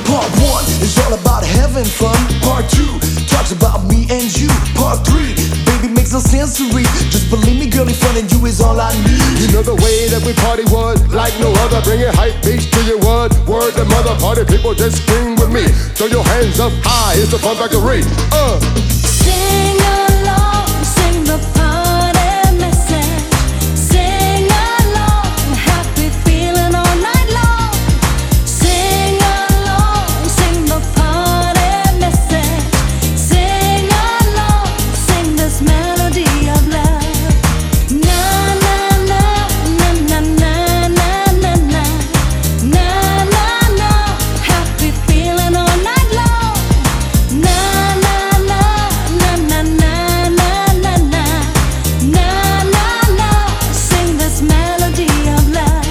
Part 1 is all about having fun. Part 2 talks about me and you. Part 3, baby, makes no sense to read. Just believe me, girl, fun and you is all I need. You know the way that we party would, like no other. Bringing hype beats to your word. Word the mother party people, just scream with me. Throw your hands up high, it's the Fun Factory. Sing along, sing the party message. Sing along, happy feeling all night long. Sing along, sing the party message. Sing along, sing this melody of love. Na na na na na na na na na na na na. Happy feeling all night long. Na na na na na na na na na na na. Sing this melody of love.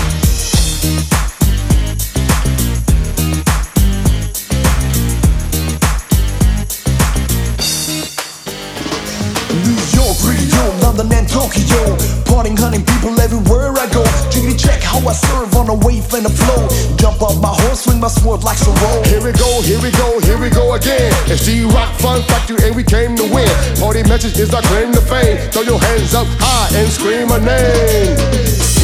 New York, Rio, London and Tokyo. Partying, hunting people everywhere I go. Jiggity check how I serve on a wave and a flow. Jump off my horse, swing my sword like so roll. Here we go, here we go, here we go again. It's G-Rock Fun Factory and we came to win. Party message is our claim to fame. Throw your hands up high and scream a name.